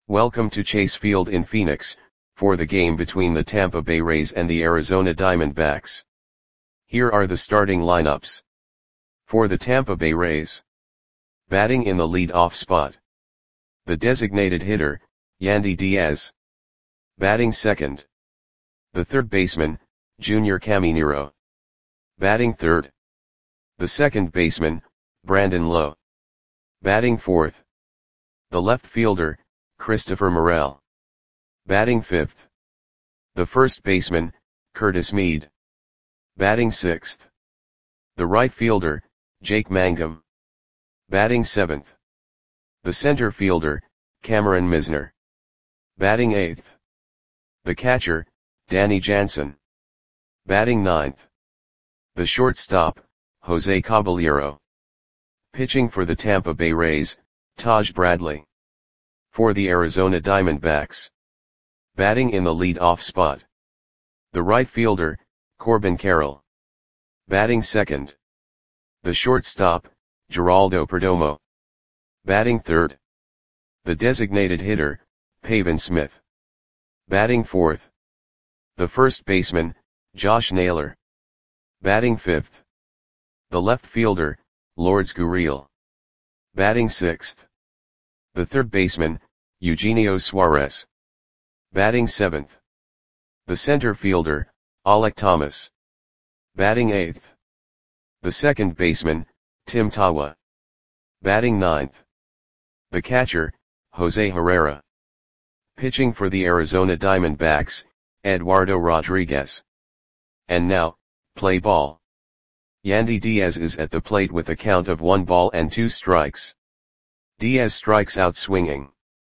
Welcome to Chase Field in Phoenix, for the game between the Tampa Bay Rays and the Arizona Diamondbacks. Here are the starting lineups. For the Tampa Bay Rays. Batting in the lead-off spot. The designated hitter, Yandy Diaz. Batting second. The third baseman, Junior Caminero. Batting third. The second baseman, Brandon Lowe. Batting fourth. The left fielder, Christopher Morel. Batting fifth. The first baseman, Curtis Mead. Batting sixth. The right fielder, Jake Mangum. Batting seventh. The center fielder, Cameron Misner. Batting eighth. The catcher, Danny Jansen. Batting ninth. The shortstop, Jose Caballero. Pitching for the Tampa Bay Rays, Taj Bradley. For the Arizona Diamondbacks. Batting in the lead-off spot. The right fielder, Corbin Carroll. Batting second. The shortstop, Geraldo Perdomo. Batting third. The designated hitter, Pavin Smith. Batting fourth. The first baseman, Josh Naylor. Batting fifth. The left fielder, Lourdes Gurriel. Batting sixth. The third baseman, Eugenio Suarez. Batting seventh. The center fielder, Alek Thomas. Batting eighth. The second baseman, Tim Tawa. Batting ninth. The catcher, Jose Herrera. Pitching for the Arizona Diamondbacks, Eduardo Rodriguez. And now, play ball. Yandy Diaz is at the plate with a count of 1 ball and 2 strikes. Diaz strikes out swinging.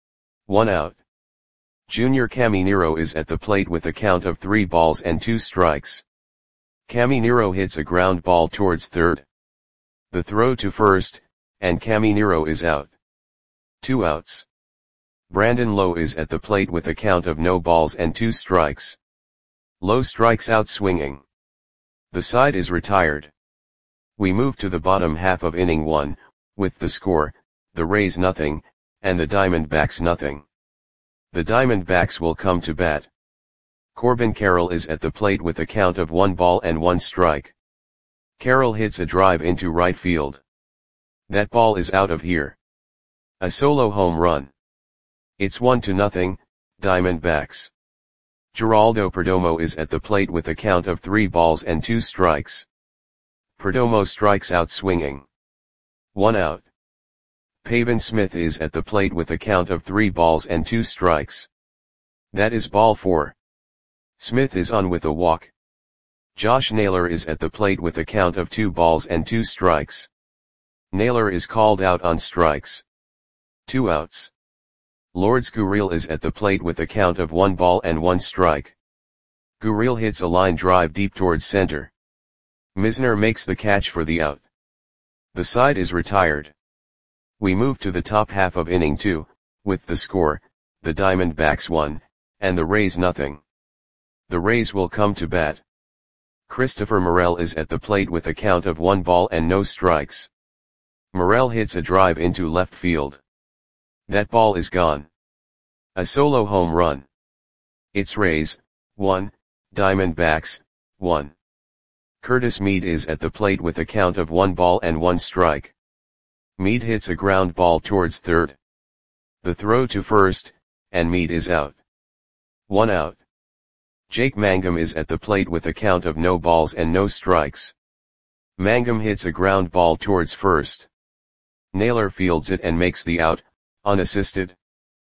1 out. Junior Caminero is at the plate with a count of 3 balls and 2 strikes. Caminero hits a ground ball towards third. The throw to first, and Caminero is out. 2 outs. Brandon Lowe is at the plate with a count of no balls and 2 strikes. Lowe strikes out swinging. The side is retired. We move to the bottom half of inning 1, with the score, the Rays nothing, and the Diamondbacks nothing. The Diamondbacks will come to bat. Corbin Carroll is at the plate with a count of 1 ball and 1 strike. Carroll hits a drive into right field. That ball is out of here. A solo home run. It's 1-0, Diamondbacks. Geraldo Perdomo is at the plate with a count of 3 balls and 2 strikes. Perdomo strikes out swinging. 1 out. Pavin Smith is at the plate with a count of 3 balls and 2 strikes. That is ball 4. Smith is on with a walk. Josh Naylor is at the plate with a count of 2 balls and 2 strikes. Naylor is called out on strikes. 2 outs. Lourdes Gurriel is at the plate with a count of 1 ball and 1 strike. Gurriel hits a line drive deep towards center. Misner makes the catch for the out. The side is retired. We move to the top half of inning 2, with the score, the Diamondbacks 1, and the Rays nothing. The Rays will come to bat. Christopher Morel is at the plate with a count of 1 ball and no strikes. Morel hits a drive into left field. That ball is gone. A solo home run. It's Rays, 1, Diamondbacks, 1. Curtis Mead is at the plate with a count of 1 ball and 1 strike. Mead hits a ground ball towards third. The throw to first, and Mead is out. 1 out. Jake Mangum is at the plate with a count of no balls and no strikes. Mangum hits a ground ball towards first. Naylor fields it and makes the out, unassisted.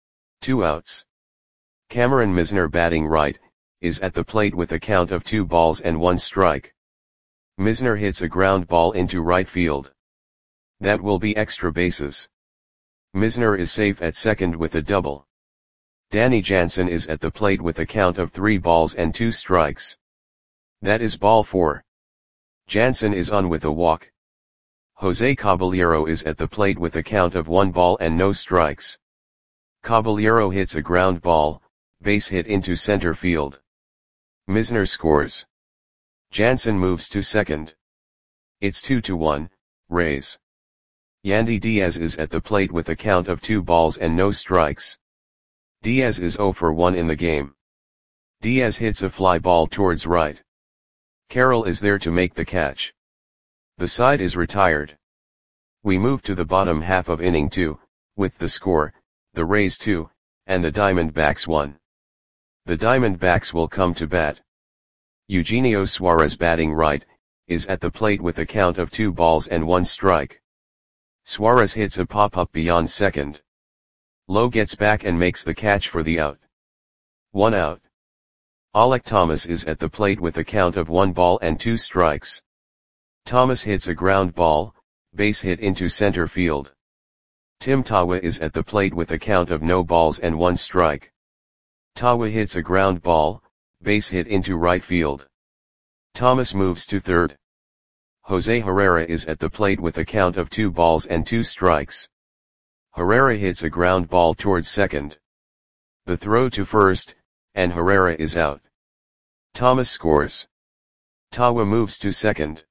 2 outs. Cameron Misner, batting right, is at the plate with a count of 2 balls and 1 strike. Misner hits a ground ball into right field. That will be extra bases. Misner is safe at second with a double. Danny Jansen is at the plate with a count of 3 balls and 2 strikes. That is ball 4. Jansen is on with a walk. Jose Caballero is at the plate with a count of 1 ball and no strikes. Caballero hits a ground ball, base hit into center field. Misner scores. Jansen moves to second. It's 2-1, Rays. Yandy Diaz is at the plate with a count of 2 balls and no strikes. Diaz is 0 for 1 in the game. Diaz hits a fly ball towards right. Carroll is there to make the catch. The side is retired. We move to the bottom half of inning 2, with the score, the Rays 2, and the Diamondbacks 1. The Diamondbacks will come to bat. Eugenio Suarez, batting right, is at the plate with a count of 2 balls and 1 strike. Suarez hits a pop-up beyond second. Lowe gets back and makes the catch for the out. 1 out. Alek Thomas is at the plate with a count of 1 ball and 2 strikes. Thomas hits a ground ball, base hit into center field. Tim Tawa is at the plate with a count of no balls and 1 strike. Tawa hits a ground ball, base hit into right field. Thomas moves to third. Jose Herrera is at the plate with a count of 2 balls and 2 strikes. Herrera hits a ground ball towards second. The throw to first, and Herrera is out. Thomas scores. Tawa moves to second.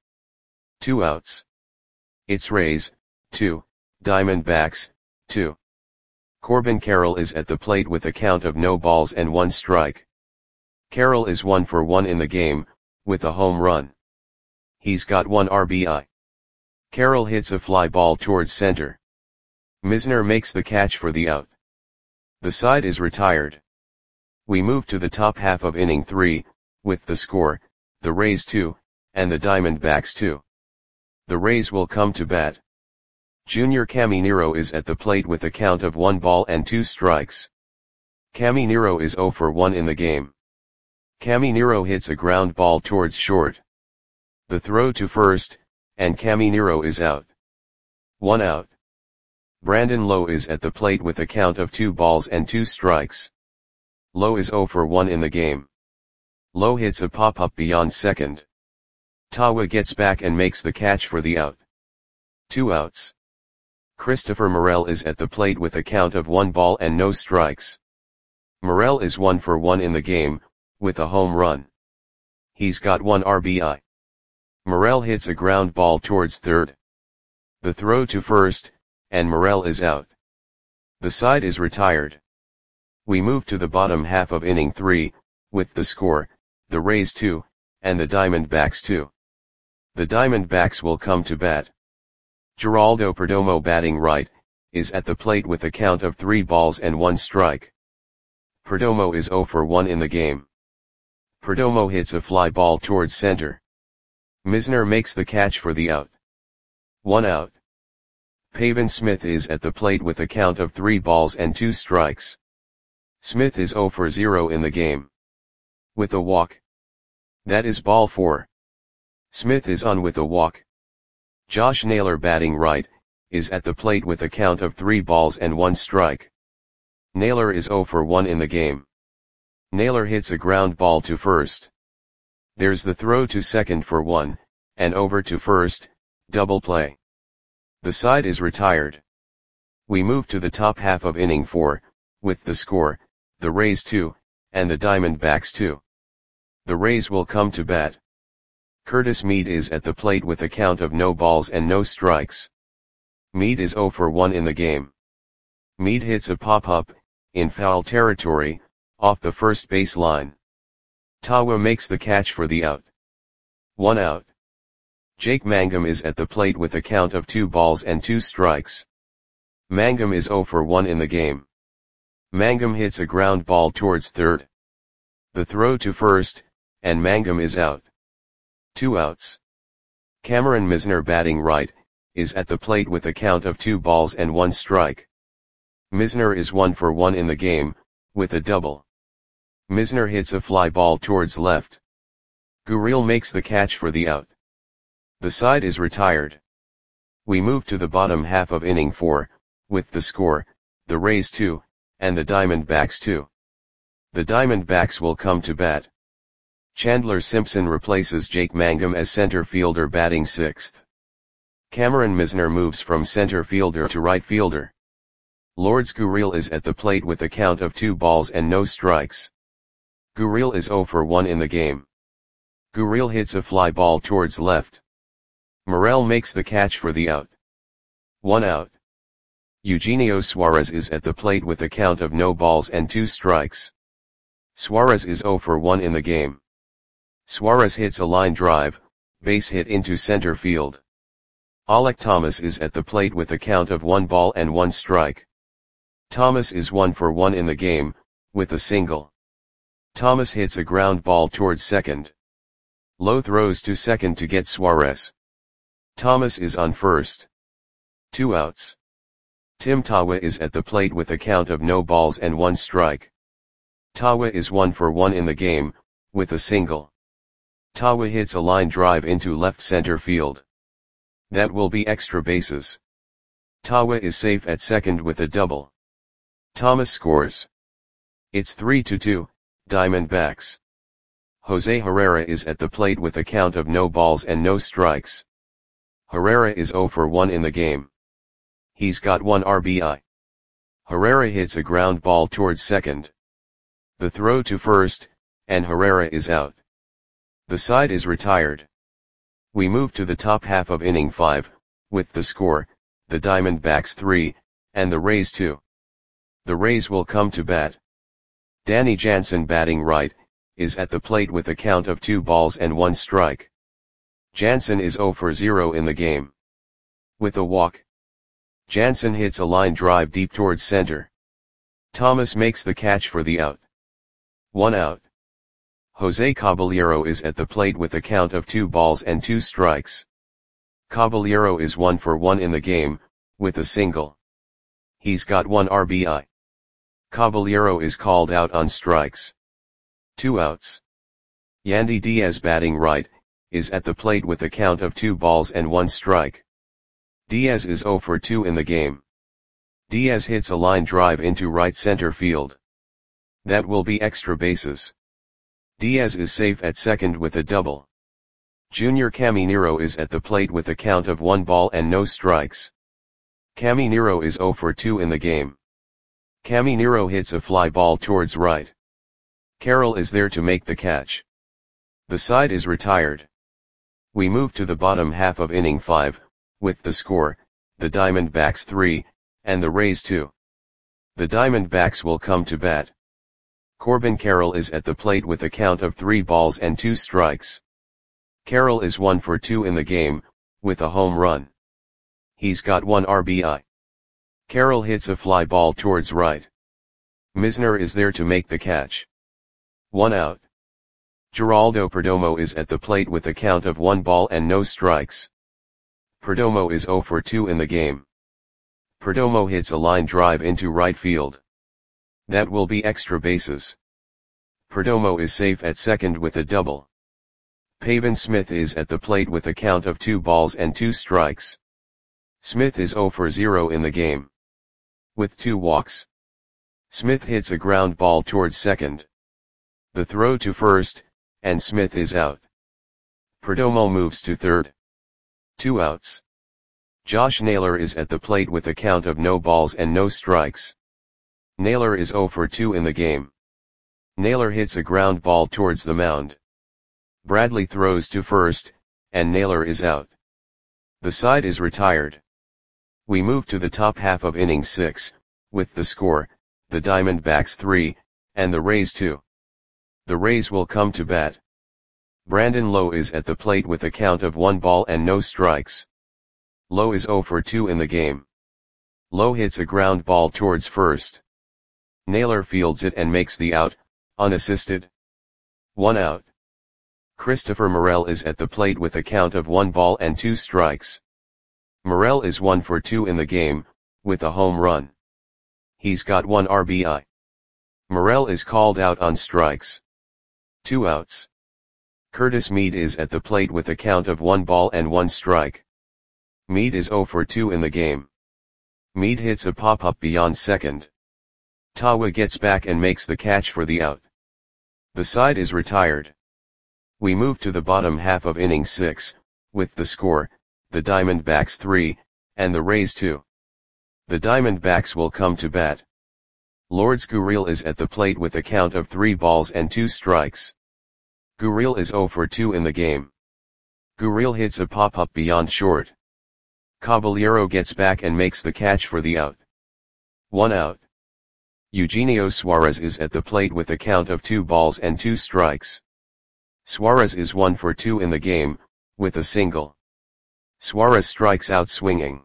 2 outs. It's Rays, 2, Diamondbacks, 2. Corbin Carroll is at the plate with a count of no balls and 1 strike. Carroll is 1 for 1 in the game, with a home run. He's got 1 RBI. Carroll hits a fly ball towards center. Misner makes the catch for the out. The side is retired. We move to the top half of inning 3, with the score, the Rays 2, and the Diamondbacks 2. The Rays will come to bat. Junior Caminero is at the plate with a count of 1 ball and 2 strikes. Caminero is 0 for 1 in the game. Caminero hits a ground ball towards short. The throw to first, and Caminero is out. 1 out. Brandon Lowe is at the plate with a count of 2 balls and 2 strikes. Lowe is 0 for 1 in the game. Lowe hits a pop-up beyond second. Tawa gets back and makes the catch for the out. 2 outs. Christopher Morel is at the plate with a count of 1 ball and no strikes. Morel is 1 for 1 in the game, with a home run. He's got 1 RBI. Morel hits a ground ball towards third. The throw to first, and Morel is out. The side is retired. We move to the bottom half of inning 3, with the score, the Rays 2, and the Diamondbacks 2. The Diamondbacks will come to bat. Geraldo Perdomo, batting right, is at the plate with a count of 3 balls and 1 strike. Perdomo is 0 for 1 in the game. Perdomo hits a fly ball towards center. Misner makes the catch for the out. 1 out. Pavin Smith is at the plate with a count of 3 balls and 2 strikes. Smith is 0 for 0 in the game. With a walk. That is ball 4. Smith is on with a walk. Josh Naylor, batting right, is at the plate with a count of 3 balls and 1 strike. Naylor is 0 for 1 in the game. Naylor hits a ground ball to first. There's the throw to second for 1, and over to first, double play. The side is retired. We move to the top half of inning 4, with the score, the Rays 2, and the Diamondbacks 2. The Rays will come to bat. Curtis Mead is at the plate with a count of no balls and no strikes. Mead is 0 for 1 in the game. Mead hits a pop-up, in foul territory, off the first base line. Tawa makes the catch for the out. 1 out. Jake Mangum is at the plate with a count of 2 balls and 2 strikes. Mangum is 0 for 1 in the game. Mangum hits a ground ball towards third. The throw to first, and Mangum is out. 2 outs. Cameron Misner, batting right, is at the plate with a count of 2 balls and 1 strike. Misner is 1 for 1 in the game, with a double. Misner hits a fly ball towards left. Gurriel makes the catch for the out. The side is retired. We move to the bottom half of inning 4, with the score, the Rays 2, and the Diamondbacks 2. The Diamondbacks will come to bat. Chandler Simpson replaces Jake Mangum as center fielder, batting 6th. Cameron Misner moves from center fielder to right fielder. Lourdes Gurriel is at the plate with a count of 2 balls and no strikes. Gurriel is 0 for 1 in the game. Gurriel hits a fly ball towards left. Morel makes the catch for the out. 1 out. Eugenio Suarez is at the plate with a count of no balls and 2 strikes. Suarez is 0 for 1 in the game. Suarez hits a line drive, base hit into center field. Alek Thomas is at the plate with a count of 1 ball and 1 strike. Thomas is 1 for 1 in the game, with a single. Thomas hits a ground ball towards second. Lowe throws to second to get Suarez. Thomas is on first. 2 outs. Tim Tawa is at the plate with a count of no balls and 1 strike. Tawa is 1 for 1 in the game, with a single. Tawa hits a line drive into left center field. That will be extra bases. Tawa is safe at second with a double. Thomas scores. It's 3-2, Diamondbacks. Jose Herrera is at the plate with a count of no balls and no strikes. Herrera is 0 for 1 in the game. He's got 1 RBI. Herrera hits a ground ball towards second. The throw to first, and Herrera is out. The side is retired. We move to the top half of inning 5, with the score, the Diamondbacks 3, and the Rays 2. The Rays will come to bat. Danny Jansen, batting right, is at the plate with a count of 2 balls and 1 strike. Jansen is 0 for 0 in the game. With a walk, Jansen hits a line drive deep towards center. Thomas makes the catch for the out. 1 out. Jose Caballero is at the plate with a count of 2 balls and 2 strikes. Caballero is 1 for 1 in the game, with a single. He's got 1 RBI. Caballero is called out on strikes. 2 outs. Yandy Diaz, batting right, is at the plate with a count of 2 balls and 1 strike. Diaz is 0 for 2 in the game. Diaz hits a line drive into right center field. That will be extra bases. Diaz is safe at second with a double. Junior Caminero is at the plate with a count of 1 ball and no strikes. Caminero is 0 for 2 in the game. Caminero hits a fly ball towards right. Carroll is there to make the catch. The side is retired. We move to the bottom half of inning 5, with the score, the Diamondbacks 3, and the Rays 2. The Diamondbacks will come to bat. Corbin Carroll is at the plate with a count of 3 balls and 2 strikes. Carroll is 1 for 2 in the game, with a home run. He's got 1 RBI. Carroll hits a fly ball towards right. Misner is there to make the catch. 1 out. Geraldo Perdomo is at the plate with a count of 1 ball and no strikes. Perdomo is 0 for 2 in the game. Perdomo hits a line drive into right field. That will be extra bases. Perdomo is safe at second with a double. Pavin Smith is at the plate with a count of 2 balls and 2 strikes. Smith is 0 for 0 in the game. With 2 walks. Smith hits a ground ball towards second. The throw to first, and Smith is out. Perdomo moves to third. 2 outs. Josh Naylor is at the plate with a count of no balls and no strikes. Naylor is 0 for 2 in the game. Naylor hits a ground ball towards the mound. Bradley throws to first, and Naylor is out. The side is retired. We move to the top half of inning 6, with the score, the Diamondbacks 3, and the Rays 2. The Rays will come to bat. Brandon Lowe is at the plate with a count of 1 ball and no strikes. Lowe is 0 for 2 in the game. Lowe hits a ground ball towards first. Naylor fields it and makes the out, unassisted. 1 out. Christopher Morel is at the plate with a count of 1 ball and 2 strikes. Morel is 1 for 2 in the game, with a home run. He's got 1 RBI. Morel is called out on strikes. 2 outs. Curtis Mead is at the plate with a count of 1 ball and 1 strike. Mead is 0 for 2 in the game. Mead hits a pop-up beyond second. Tawa gets back and makes the catch for the out. The side is retired. We move to the bottom half of inning 6, with the score, the Diamondbacks 3, and the Rays 2. The Diamondbacks will come to bat. Lourdes Gurriel is at the plate with a count of 3 balls and 2 strikes. Gurriel is 0 for 2 in the game. Gurriel hits a pop-up beyond short. Caballero gets back and makes the catch for the out. 1 out. Eugenio Suarez is at the plate with a count of 2 balls and 2 strikes. Suarez is 1 for 2 in the game, with a single. Suarez strikes out swinging.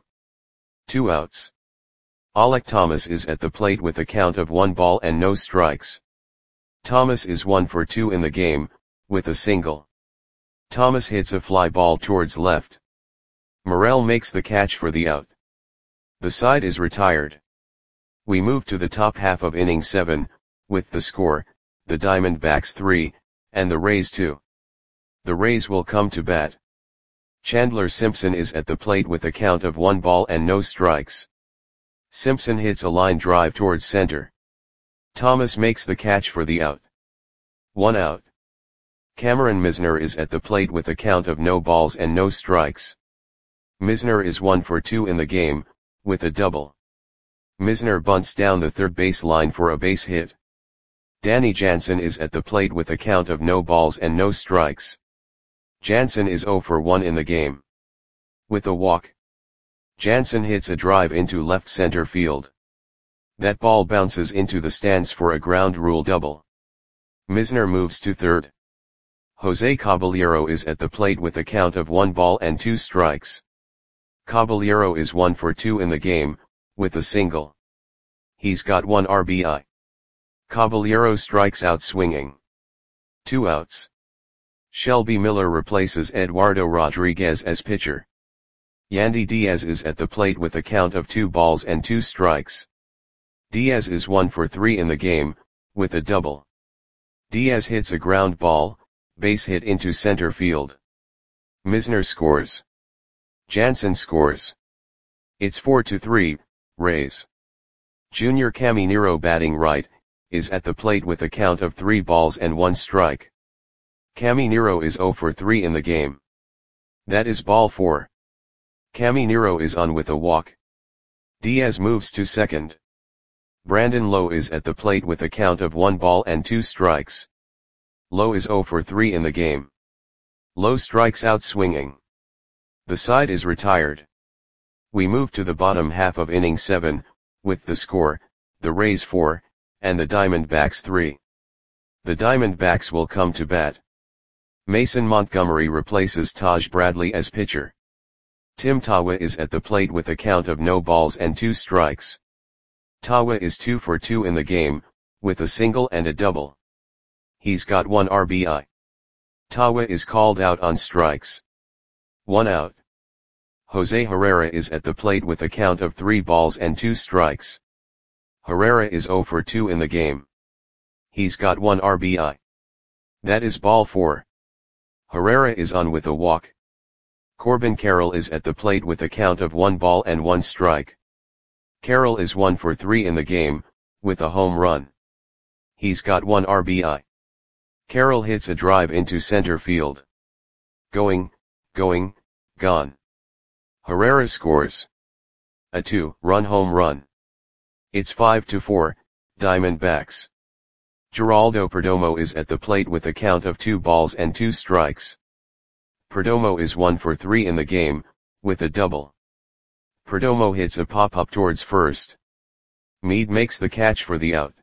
2 outs. Alek Thomas is at the plate with a count of 1 ball and no strikes. Thomas is 1 for 2 in the game, with a single. Thomas hits a fly ball towards left. Morel makes the catch for the out. The side is retired. We move to the top half of inning 7, with the score, the Diamondbacks 3, and the Rays 2. The Rays will come to bat. Chandler Simpson is at the plate with a count of 1 ball and no strikes. Simpson hits a line drive towards center. Thomas makes the catch for the out. 1 out. Cameron Misner is at the plate with a count of no balls and no strikes. Misner is 1 for 2 in the game, with a double. Misner bunts down the third base line for a base hit. Danny Jansen is at the plate with a count of no balls and no strikes. Jansen is 0 for 1 in the game. With a walk. Jansen hits a drive into left center field. That ball bounces into the stands for a ground rule double. Misner moves to third. Jose Caballero is at the plate with a count of 1 ball and 2 strikes. Caballero is 1 for 2 in the game, with a single. He's got 1 RBI. Caballero strikes out swinging. 2 outs. Shelby Miller replaces Eduardo Rodriguez as pitcher. Yandy Diaz is at the plate with a count of 2 balls and 2 strikes. Diaz is 1 for 3 in the game, with a double. Diaz hits a ground ball, base hit into center field. Misner scores. Jansen scores. It's 4-3, Rays. Junior Caminero batting right, is at the plate with a count of 3 balls and 1 strike. Caminero is 0 for 3 in the game. That is ball 4. Caminero is on with a walk. Diaz moves to second. Brandon Lowe is at the plate with a count of 1 ball and 2 strikes. Lowe is 0 for 3 in the game. Lowe strikes out swinging. The side is retired. We move to the bottom half of inning 7, with the score, the Rays 4, and the Diamondbacks 3. The Diamondbacks will come to bat. Mason Montgomery replaces Taj Bradley as pitcher. Tim Tawa is at the plate with a count of no balls and 2 strikes. Tawa is 2 for 2 in the game, with a single and a double. He's got 1 RBI. Tawa is called out on strikes. 1 out. Jose Herrera is at the plate with a count of 3 balls and 2 strikes. Herrera is 0 for 2 in the game. He's got 1 RBI. That is ball 4. Herrera is on with a walk. Corbin Carroll is at the plate with a count of 1 ball and 1 strike. Carroll is 1 for 3 in the game, with a home run. He's got 1 RBI. Carroll hits a drive into center field. Going, gone. Herrera scores. A 2-run home run. It's 5-4, Diamondbacks. Geraldo Perdomo is at the plate with a count of 2 balls and 2 strikes. Perdomo is 1 for 3 in the game, with a double. Perdomo hits a pop-up towards first. Meade makes the catch for the out.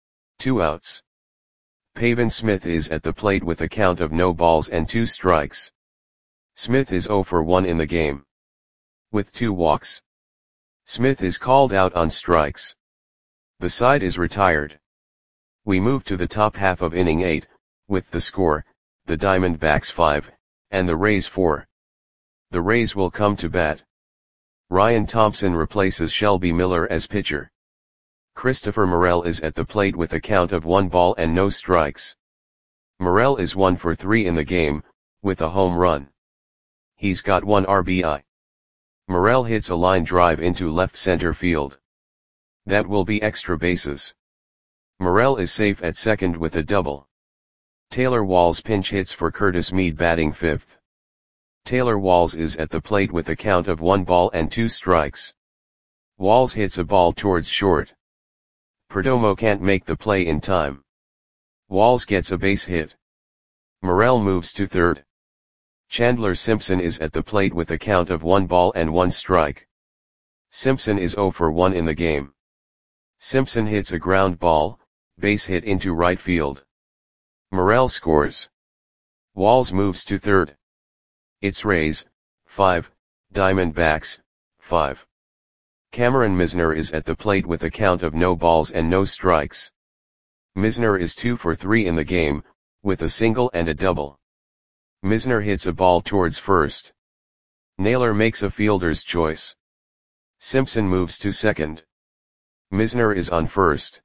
2 outs. Pavin Smith is at the plate with a count of no balls and 2 strikes. Smith is 0 for 1 in the game. With 2 walks. Smith is called out on strikes. The side is retired. We move to the top half of inning 8, with the score, the Diamondbacks 5, and the Rays 4. The Rays will come to bat. Ryan Thompson replaces Shelby Miller as pitcher. Christopher Morel is at the plate with a count of 1 ball and no strikes. Morel is 1 for 3 in the game, with a home run. He's got 1 RBI. Morel hits a line drive into left center field. That will be extra bases. Morel is safe at second with a double. Taylor Walls pinch hits for Curtis Meade batting 5th. Taylor Walls is at the plate with a count of 1 ball and 2 strikes. Walls hits a ball towards short. Perdomo can't make the play in time. Walls gets a base hit. Morel moves to third. Chandler Simpson is at the plate with a count of 1 ball and 1 strike. Simpson is 0 for 1 in the game. Simpson hits a ground ball, base hit into right field. Morel scores. Walls moves to third. It's Rays, 5, Diamondbacks, 5. Cameron Misner is at the plate with a count of no balls and no strikes. Misner is 2 for 3 in the game, with a single and a double. Misner hits a ball towards first. Naylor makes a fielder's choice. Simpson moves to second. Misner is on first.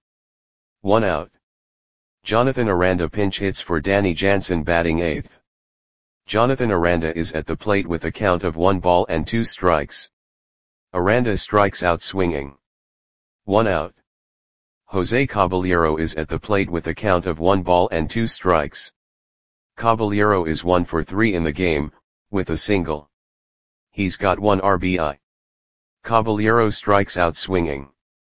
1 out. Jonathan Aranda pinch hits for Danny Jansen batting 8th. Jonathan Aranda is at the plate with a count of 1 ball and 2 strikes. Aranda strikes out swinging. 1 out. Jose Caballero is at the plate with a count of 1 ball and 2 strikes. Caballero is 1 for 3 in the game, with a single. He's got 1 RBI. Caballero strikes out swinging.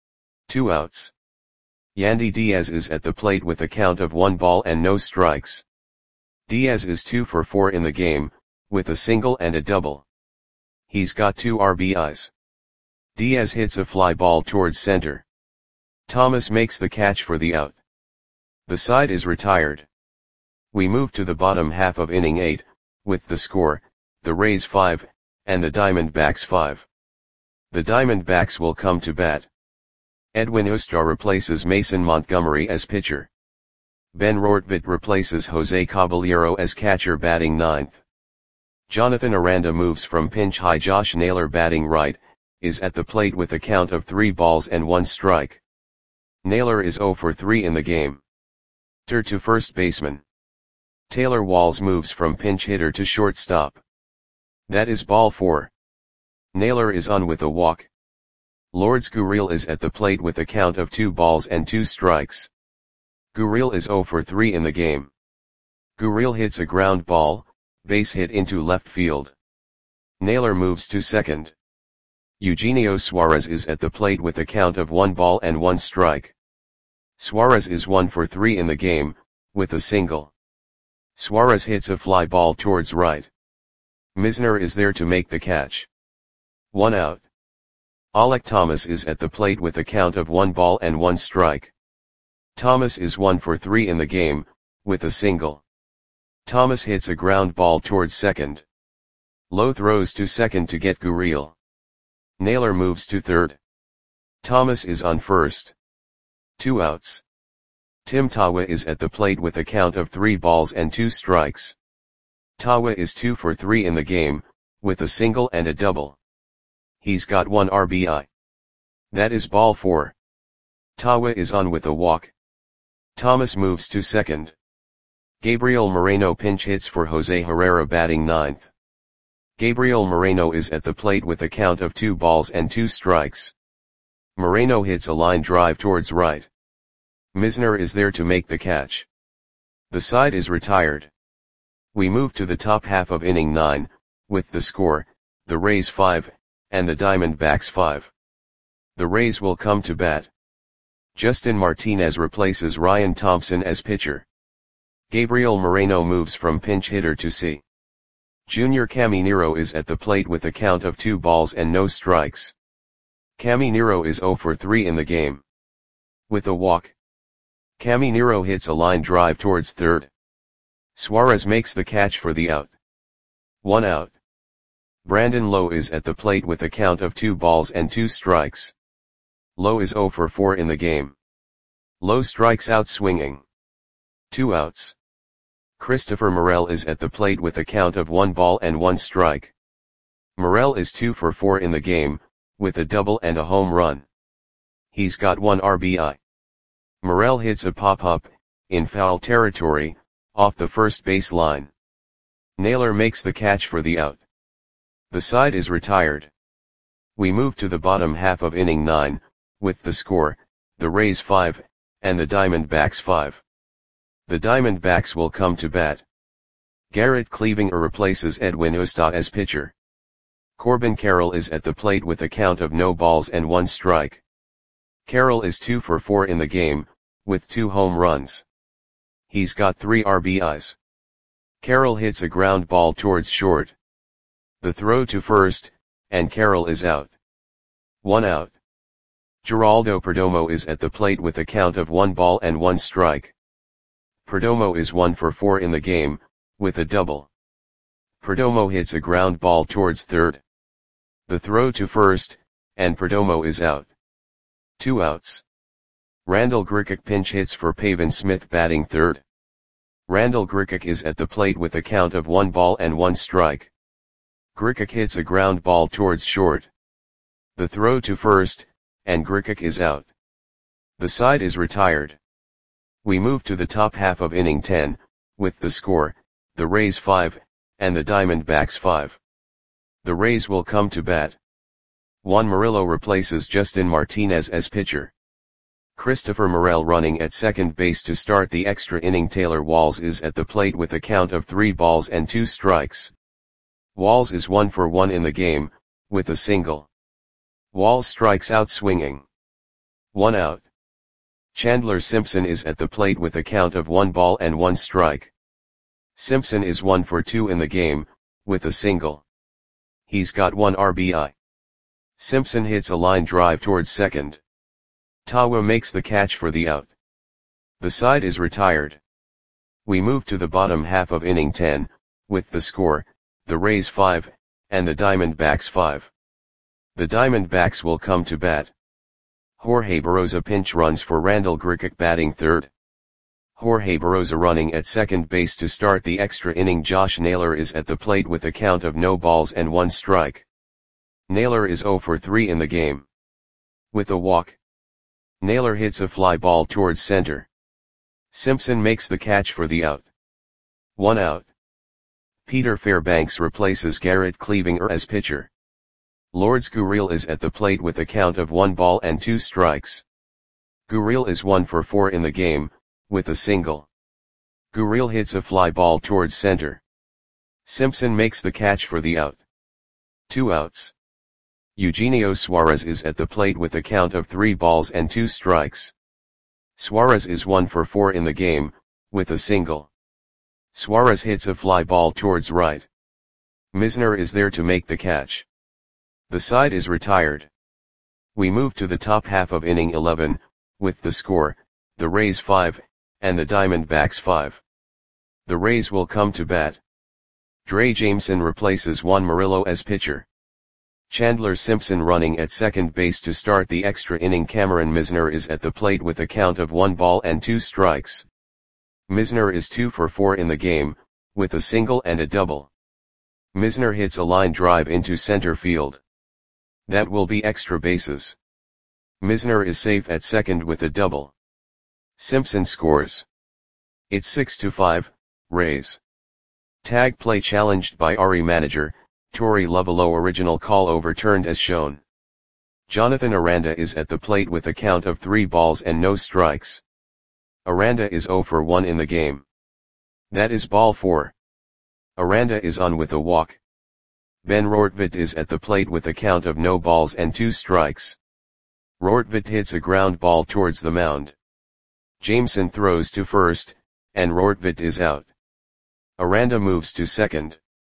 2 outs. Yandy Diaz is at the plate with a count of 1 ball and no strikes. Diaz is 2 for 4 in the game, with a single and a double. He's got 2 RBIs. Diaz hits a fly ball towards center. Thomas makes the catch for the out. The side is retired. We move to the bottom half of inning 8, with the score, the Rays 5, and the Diamondbacks 5. The Diamondbacks will come to bat. Edwin Ustra replaces Mason Montgomery as pitcher. Ben Rortvedt replaces Jose Caballero as catcher batting 9th. Jonathan Aranda moves from pinch high. Josh Naylor batting right, is at the plate with a count of 3 balls and 1 strike. Naylor is 0 for 3 in the game. Turn to first baseman. Taylor Walls moves from pinch hitter to shortstop. That is ball 4. Naylor is on with a walk. Lourdes Gurriel is at the plate with a count of 2 balls and 2 strikes. Gurriel is 0 for 3 in the game. Gurriel hits a ground ball, base hit into left field. Naylor moves to second. Eugenio Suarez is at the plate with a count of 1 ball and 1 strike. Suarez is 1 for 3 in the game, with a single. Suarez hits a fly ball towards right. Misner is there to make the catch. 1 out. Alek Thomas is at the plate with a count of 1 ball and 1 strike. Thomas is 1 for 3 in the game, with a single. Thomas hits a ground ball towards second. Lowe throws to second to get Gurriel. Naylor moves to third. Thomas is on first. 2 outs. Tim Tawa is at the plate with a count of 3 balls and 2 strikes. Tawa is 2 for 3 in the game, with a single and a double. He's got 1 RBI. That is ball 4. Tawa is on with a walk. Thomas moves to second. Gabriel Moreno pinch hits for Jose Herrera batting 9th. Gabriel Moreno is at the plate with a count of 2 balls and 2 strikes. Moreno hits a line drive towards right. Misner is there to make the catch. The side is retired. We move to the top half of inning 9, with the score, the Rays 5, and the Diamondbacks 5. The Rays will come to bat. Justin Martinez replaces Ryan Thompson as pitcher. Gabriel Moreno moves from pinch hitter to C. Junior Caminero is at the plate with a count of 2 balls and no strikes. Caminero is 0 for 3 in the game. With a walk. Caminero hits a line drive towards third. Suarez makes the catch for the out. 1 out. Brandon Lowe is at the plate with a count of 2 balls and 2 strikes. Lowe is 0 for 4 in the game. Lowe strikes out swinging. 2 outs. Christopher Morel is at the plate with a count of 1 ball and 1 strike. Morel is 2 for 4 in the game, with a double and a home run. He's got 1 RBI. Morel hits a pop-up, in foul territory, off the first base line. Naylor makes the catch for the out. The side is retired. We move to the bottom half of inning 9, with the score, the Rays 5, and the Diamondbacks 5. The Diamondbacks will come to bat. Garrett Cleavinger replaces Edwin Ustra as pitcher. Corbin Carroll is at the plate with a count of no balls and 1 strike. Carroll is 2 for 4 in the game, with 2 home runs. He's got 3 RBIs. Carroll hits a ground ball towards short. The throw to first, and Carroll is out. 1 out. Geraldo Perdomo is at the plate with a count of 1 ball and 1 strike. Perdomo is 1 for 4 in the game, with a double. Perdomo hits a ground ball towards third. The throw to first, and Perdomo is out. 2 outs. Randall Grichuk pinch hits for Pavin Smith batting third. Randall Grichuk is at the plate with a count of 1 ball and 1 strike. Grichuk hits a ground ball towards short. The throw to first, and Grichuk is out. The side is retired. We move to the top half of inning 10, with the score, the Rays 5, and the Diamondbacks 5. The Rays will come to bat. Juan Murillo replaces Justin Martinez as pitcher. Christopher Morel running at second base to start the extra inning. Taylor Walls is at the plate with a count of 3 balls and 2 strikes. Walls is 1 for 1 in the game, with a single. Walls strikes out swinging. 1 out. Chandler Simpson is at the plate with a count of 1 ball and 1 strike. Simpson is 1 for 2 in the game, with a single. He's got 1 RBI. Simpson hits a line drive towards second. Tawa makes the catch for the out. The side is retired. We move to the bottom half of inning 10, with the score, the Rays 5, and the Diamondbacks 5. The Diamondbacks will come to bat. Jorge Barroza pinch runs for Randall Grichuk batting third. Jorge Barroza running at second base to start the extra inning. Josh Naylor is at the plate with a count of no balls and 1 strike. Naylor is 0 for 3 in the game. With a walk. Naylor hits a fly ball towards center. Simpson makes the catch for the out. 1 out. Peter Fairbanks replaces Garrett Cleavinger as pitcher. Lourdes Gurriel is at the plate with a count of 1 ball and 2 strikes. Gurriel is 1 for 4 in the game, with a single. Gurriel hits a fly ball towards center. Simpson makes the catch for the out. 2 outs. Eugenio Suarez is at the plate with a count of 3 balls and 2 strikes. Suarez is 1 for 4 in the game, with a single. Suarez hits a fly ball towards right. Misner is there to make the catch. The side is retired. We move to the top half of inning 11, with the score, the Rays 5, and the Diamondbacks 5. The Rays will come to bat. Dre Jameson replaces Juan Murillo as pitcher. Chandler Simpson running at second base to start the extra inning. Cameron Misner is at the plate with a count of 1 ball and 2 strikes. Misner is 2 for 4 in the game, with a single and a double. Misner hits a line drive into center field. That will be extra bases. Misner is safe at second with a double. Simpson scores. It's 6-5, Rays. Tag play challenged by Ari manager, Torey Lovullo. Original call overturned as shown. Jonathan Aranda is at the plate with a count of 3 balls and no strikes. Aranda is 0 for 1 in the game. That is ball 4. Aranda is on with a walk. Ben Rortvedt is at the plate with a count of no balls and 2 strikes. Rortvedt hits a ground ball towards the mound. Jameson throws to first, and Rortvedt is out. Aranda moves to second.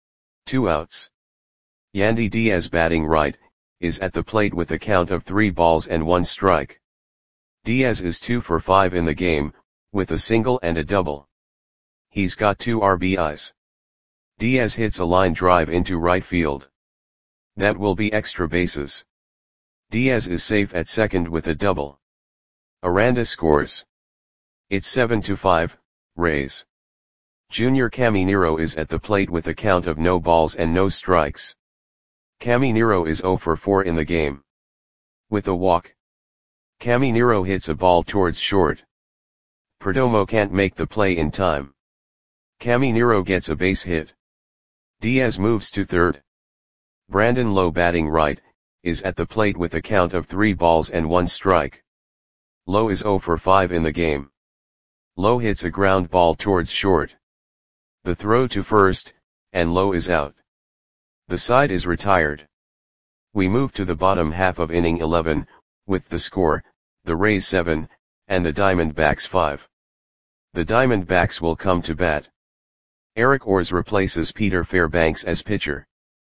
2 outs. Yandy Diaz batting right, is at the plate with a count of 3 balls and 1 strike. Diaz is 2 for 5 in the game, with a single and a double. He's got 2 RBIs. Diaz hits a line drive into right field. That will be extra bases. Diaz is safe at second with a double. Aranda scores. It's 7-5, Rays. Junior Caminero is at the plate with a count of no balls and no strikes. Caminero is 0 for 4 in the game. With a walk. Caminero hits a ball towards short. Perdomo can't make the play in time. Caminero gets a base hit. Diaz moves to third. Brandon Lowe batting right, is at the plate with a count of 3 balls and 1 strike. Lowe is 0 for 5 in the game. Lowe hits a ground ball towards short. The throw to first, and Lowe is out. The side is retired. We move to the bottom half of inning 11, with the score, the Rays 7, and the Diamondbacks 5. The Diamondbacks will come to bat. Eric Orz replaces Peter Fairbanks as pitcher.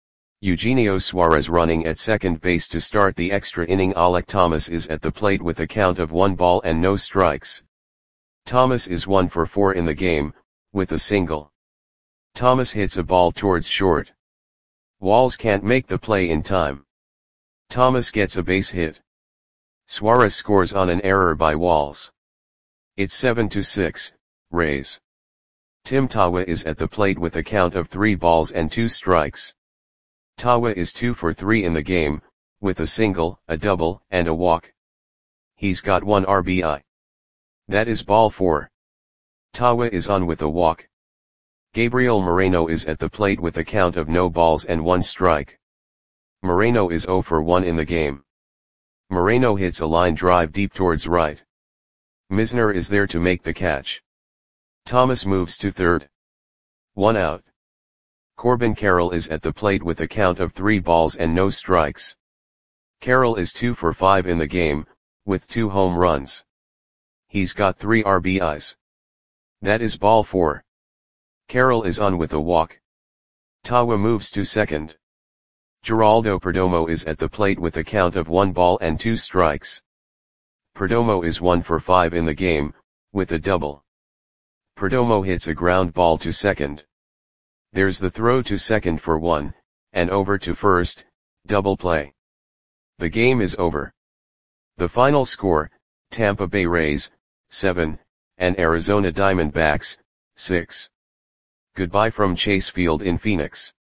Eugenio Suarez running at second base to start the extra inning. Alek Thomas is at the plate with a count of 1 ball and no strikes. Thomas is 1 for 4 in the game, with a single. Thomas hits a ball towards short. Walls can't make the play in time. Thomas gets a base hit. Suarez scores on an error by Walls. It's 7-6, Rays. Tim Tawa is at the plate with a count of 3 balls and 2 strikes. Tawa is 2 for 3 in the game, with a single, a double, and a walk. He's got 1 RBI. That is ball 4. Tawa is on with a walk. Gabriel Moreno is at the plate with a count of no balls and 1 strike. Moreno is 0 for 1 in the game. Moreno hits a line drive deep towards right. Misner is there to make the catch. Thomas moves to third. 1 out. Corbin Carroll is at the plate with a count of 3 balls and no strikes. Carroll is 2 for 5 in the game, with 2 home runs. He's got 3 RBIs. That is ball 4. Carroll is on with a walk. Tawa moves to second. Geraldo Perdomo is at the plate with a count of 1 ball and 2 strikes. Perdomo is 1 for 5 in the game, with a double. Perdomo hits a ground ball to second. There's the throw to second for 1, and over to first, double play. The game is over. The final score, Tampa Bay Rays, 7, and Arizona Diamondbacks, 6. Goodbye from Chase Field in Phoenix.